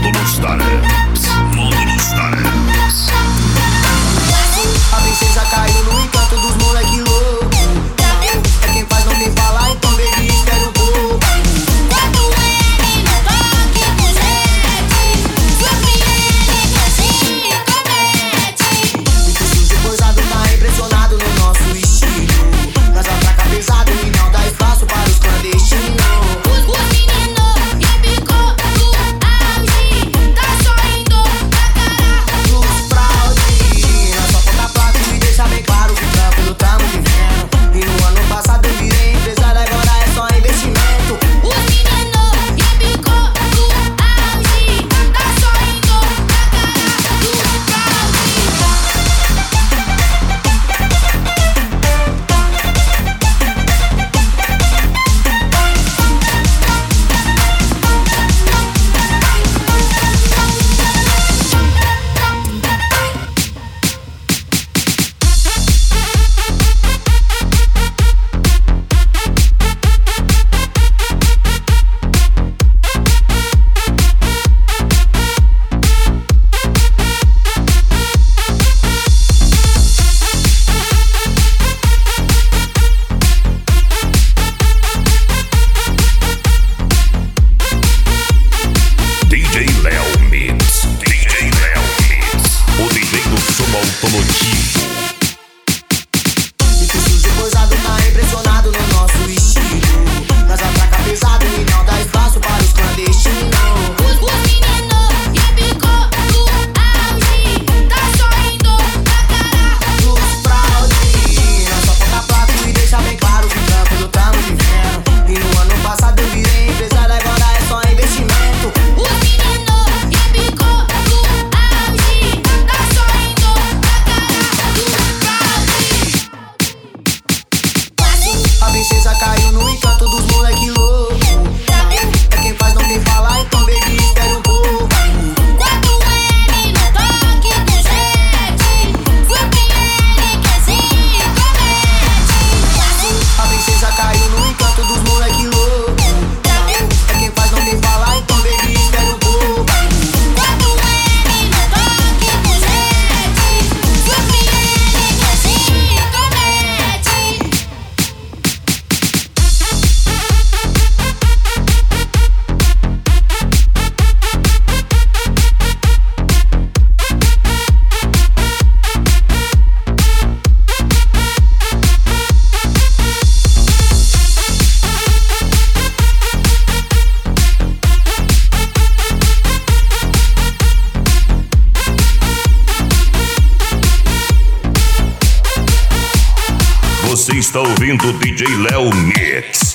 Módulos da Ramps. Módulos da Ramps. A princesa caiu no encanto dos moleque louco. É quem faz não tem falar, então baby espera um pouco. Quando ele no toque do jet, surpreende que assim comete. Muito sujo, coisado, tá impressionado no nosso estilo. Nós atraca pesado e não dá espaço para os clandestinos. Os meninos que ficou no auge, tá só indo na cara Dos fraude, nós só conta placa e deixa bem claro que tranquilo tamo vivendo. E no ano passado eu virei empresário, agora é só investimento. os meninos que ficou no auge, tá só indo na cara dos fraude. DJ Léo Mix. DJ Léo Mix. O DJ do som automotivo. Muito sujo, coisado, tá impressionado no nosso estilo. Nós atraca pesado e não dá espaço para os clandestinos. Os meninos que ficou no auge, tá só indo na cara Dos fraude, nós só conta placa e deixa bem claro que tranquilo tamo vivendo. E no ano passado eu virei empresário, agora é só investimento. os meninos que ficou no auge, tá só indo na cara dos fraude. A princesa caiu no encanto dos moleque louco. É quem faz não tem falar, então baby espera um pouco. Quando ele no toque do jet, surpreende que assim comete. A princesa caiu no encanto dos moleque louco. É quem faz não tem falar, então baby espera um pouco. Quando ele no toque do jet, surpreende que assim comete. Você está ouvindo o DJ Léo Mix.